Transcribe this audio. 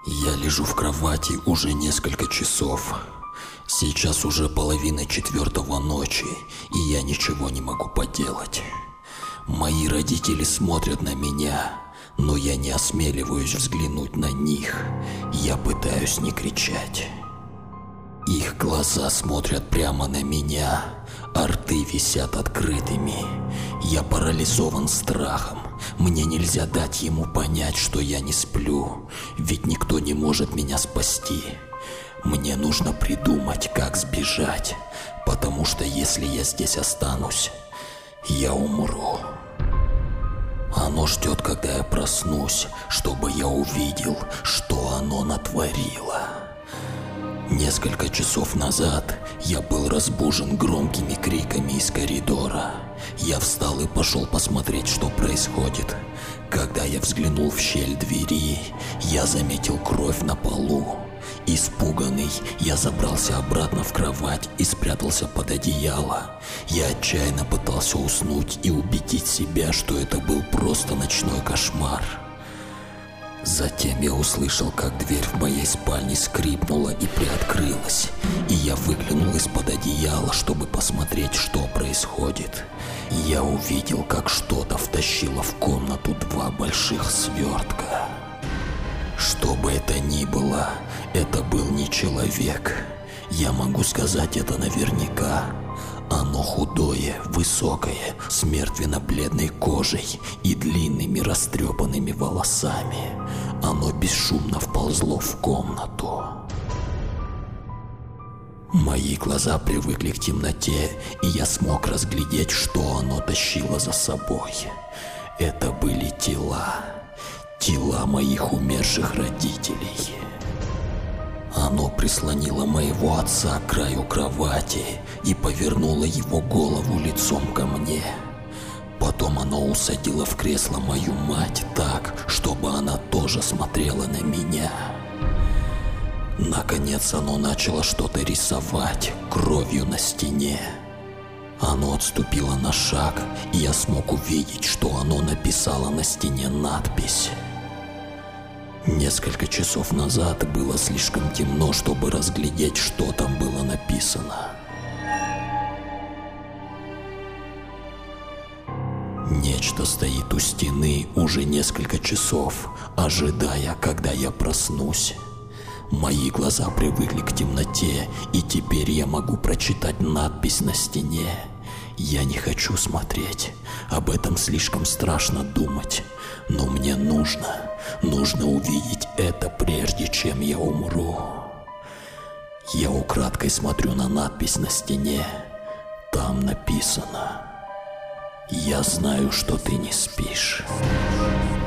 Я лежу в кровати уже несколько часов. Сейчас уже 3:30 ночи, и я ничего не могу поделать. Мои родители смотрят на меня, но я не осмеливаюсь взглянуть на них. Я пытаюсь не кричать. Их глаза смотрят прямо на меня, а рты висят открытыми. Я парализован страхом. Мне нельзя дать ему понять, что я не сплю, ведь никто не может меня спасти. Мне нужно придумать, как сбежать, потому что если я здесь останусь, я умру. Оно ждет, когда я проснусь, чтобы я увидел, что оно натворило. Несколько часов назад я был разбужен громкими криками из коридора. Я встал и пошел посмотреть, что происходит. Когда я взглянул в щель двери, я заметил кровь на полу. Испуганный, я забрался обратно в кровать и спрятался под одеяло. Я отчаянно пытался уснуть и убедить себя, что это был просто ночной кошмар. Затем я услышал, как дверь в моей спальне скрипнула и приоткрылась, и я выглянул из-под одеяла, чтобы посмотреть, что происходит. Я увидел, как что-то втащило в комнату 2 больших свертка. Что бы это ни было, это был не человек. Я могу сказать это наверняка. Оно худое, высокое, с мертвенно-бледной кожей и длинными растрепанными волосами. Оно бесшумно вползло в комнату. Мои глаза привыкли к темноте, и я смог разглядеть, что оно тащило за собой. Это были тела моих умерших родителей. Оно прислонило моего отца к краю кровати и повернуло его голову лицом ко мне. Потом оно усадило в кресло мою мать так, чтобы она тоже смотрела на меня. Наконец оно начало что-то рисовать кровью на стене. Оно отступило на шаг, и я смог увидеть, что оно написало на стене надпись. Несколько часов назад было слишком темно, чтобы разглядеть, что там было написано. Нечто стоит у стены уже несколько часов, ожидая, когда я проснусь. Мои глаза привыкли к темноте, и теперь я могу прочитать надпись на стене. Я не хочу смотреть, об этом слишком страшно думать, но мне нужно увидеть это, прежде чем я умру. Я украдкой смотрю на надпись на стене. Там написано: «Я знаю, что ты не спишь».